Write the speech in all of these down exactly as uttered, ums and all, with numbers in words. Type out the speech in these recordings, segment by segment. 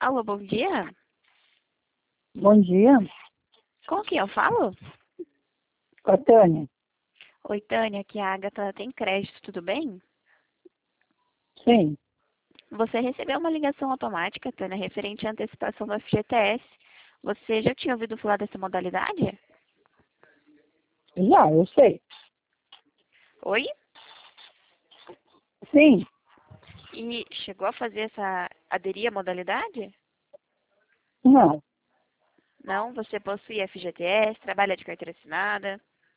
Alô, bom dia. Bom dia, Com quem eu falo? com a Tânia. Oi, Tânia, aqui é a Agatha tem crédito, tudo bem? Sim, Você recebeu uma ligação automática, Tânia, referente à antecipação do F G T S. Você já tinha ouvido falar dessa modalidade? já, eu sei. Oi? Sim, E chegou a fazer essa aderir à modalidade? não, Não, você possui F G T S, trabalha de carteira assinada.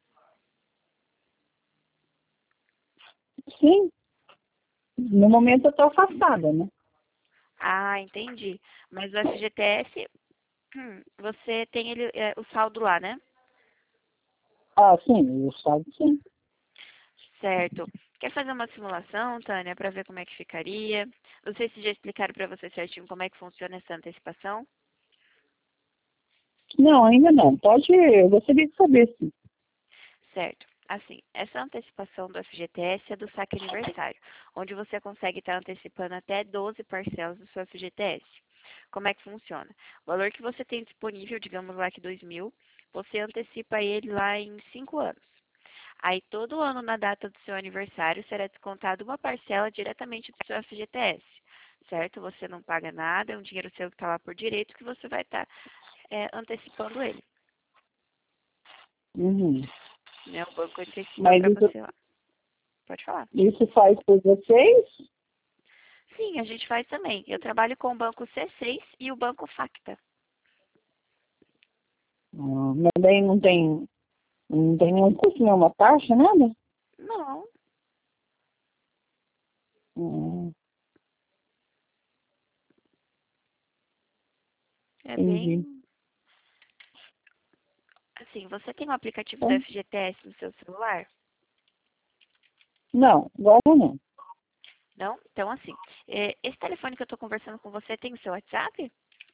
sim. No momento eu estou afastada, né? Ah, entendi. Mas o F G T S, hum, você tem ele, é, o saldo lá, né? Ah, sim, eu sabe sim. Certo. Quer fazer uma simulação, Tânia, para ver como é que ficaria? Não sei se já explicaram para você certinho como é que funciona essa antecipação. Não, ainda não. Pode, eu gostaria de saber, sim. Certo. Assim, essa antecipação do F G T S é do saque aniversário, onde você consegue estar antecipando até doze parcelas do seu F G T S. Como é que funciona? O valor que você tem disponível, digamos lá que dois mil, você antecipa ele lá em cinco anos. Aí, todo ano, na data do seu aniversário, será descontado uma parcela diretamente do seu F G T S, certo? Você não paga nada, é um dinheiro seu que está lá por direito que você vai estar é, antecipando ele, Uhum. né? O banco antecipa Mas para isso, você lá. Pode falar. isso faz por vocês? Sim, a gente faz também. Eu trabalho com o banco C seis e o banco Facta. Ah, mas daí não tem, não tem nenhum custo, nenhuma taxa, nada? Não, Hum, é entendi. bem... Assim, você tem um aplicativo do Então, F G T S no seu celular? não, agora não. Não? Então, assim, é, esse telefone que eu estou conversando com você tem o seu WhatsApp?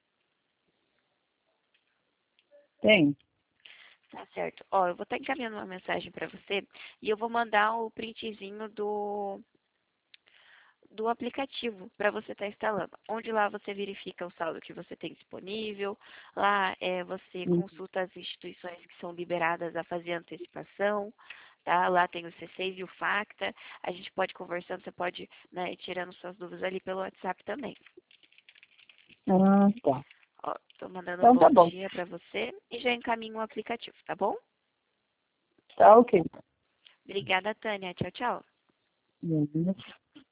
Tem. Tá certo. Ó, eu vou estar encaminhando uma mensagem para você e eu vou mandar o printzinho do, do aplicativo para você estar instalando. Onde lá você verifica o saldo que você tem disponível, lá é, você Hum. consulta as instituições que são liberadas a fazer antecipação, tá? Lá tem o C seis e o Facta. A gente pode conversando, você pode, né, ir tirando suas dúvidas ali pelo WhatsApp também. Ah, tá. Ó, tô mandando um Então tá bom bom. dia para você e já encaminho o aplicativo, tá bom? Tá ok. Obrigada, Tânia. Tchau, tchau. Uhum.